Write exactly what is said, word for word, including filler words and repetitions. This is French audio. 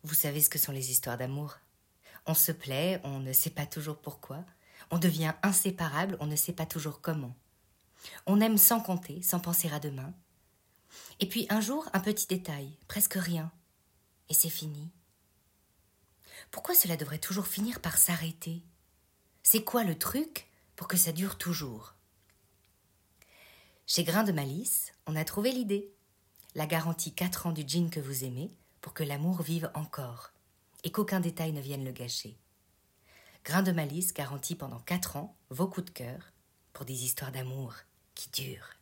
Vous savez ce que sont les histoires d'amour. On se plaît, on ne sait pas toujours pourquoi. On devient inséparable, on ne sait pas toujours comment. On aime sans compter, sans penser à demain. Et puis un jour, un petit détail, presque rien. Et c'est fini. Pourquoi cela devrait toujours finir par s'arrêter? C'est quoi le truc pour que ça dure toujours? Chez Grain de Malice, on a trouvé l'idée. La garantie quatre ans du jean que vous aimez pour que l'amour vive encore et qu'aucun détail ne vienne le gâcher. Grain de Malice garantit pendant quatre ans vos coups de cœur pour des histoires d'amour qui durent.